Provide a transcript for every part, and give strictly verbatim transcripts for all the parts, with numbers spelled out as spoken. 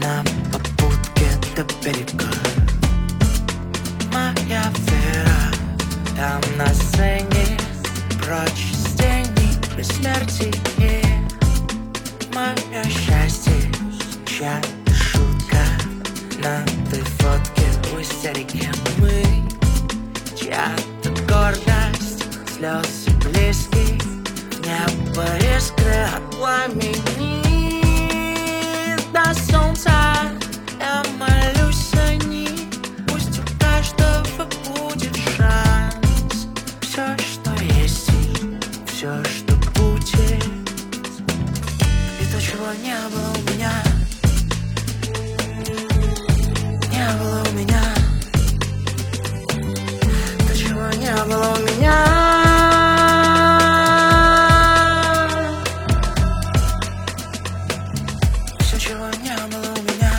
на попутке до берега. Моя вера там на сцене, прочь с тени бессмертие. Мое счастье, чья-то шутка на той фотке у истерики. Мы чья-то гордость, слезы близкие, небо искры от пламени. До солнца я молюсь о них, пусть у каждого будет шанс. Все, что есть, все, что будет, и то, чего не было у меня, не было у меня, то, чего не было у меня. Чего не было у меня.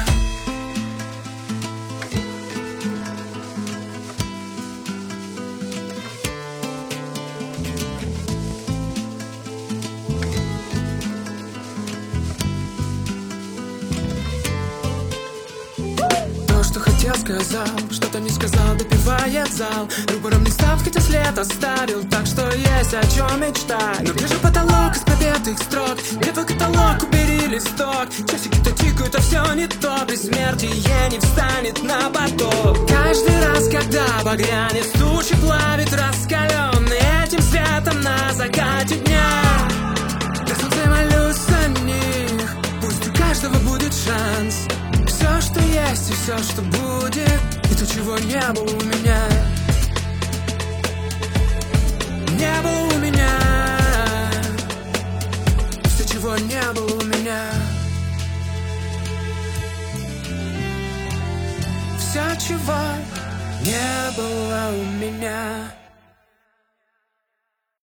То, что хотел, сказал, что-то не сказал, допивает зал. Рупором не став, хотя след оставил, так что есть о чем мечтать. Но где же потолок из пропетых строк? Где твой каталог? Убери листок. Часики-то тикают, а все не то. При смерти ей не встанет на поток. Каждый раз, когда багрянец тучи плавит раскаленный этим светом на закате дня, до солнца молюсь о них, пусть у каждого будет шанс. Все, что есть и все, что будет, и то, чего не было у меня, не было у меня. Все, чего не было у меня, все, чего не было у меня.